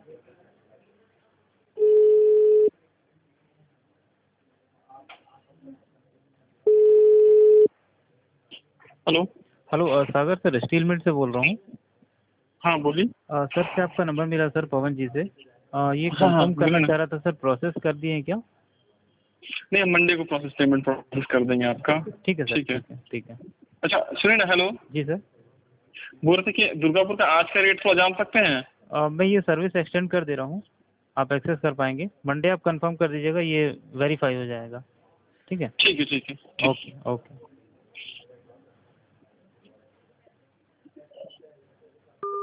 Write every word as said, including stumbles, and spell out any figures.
Hello. Hello uh, Sagar sir, steel mill से बोल रहा हूँ। हाँ बोलिए। अ, सर से आपका नंबर मिला सर पवन जी से। अ, ये हाँ हाँ कंफर्म करना बोलिए ना। चाह रहा था सर, प्रोसेस कर दिए हैं क्या? नहीं, हम मंडे को प्रोसेस पेमेंट प्रोसेस कर देंगे आपका। ठीक है सर, ठीक है। ठीक है, ठीक है। अच्छा सुनिए ना। हेलो। जी सर। बोल रहे थे कि दुर्गापुर का आज का रेट थोड़ा जान सकते हैं? अ, मैं ये सर्विस एक्सटेंड कर दे रहा हूँ, आप एक्सेस कर पाएंगे। मंडे आप कंफर्म कर दीजिएगा, ये वेरीफाई हो जाएगा। ठीक है। ठीक है ठीक है ठीक। Okay okay.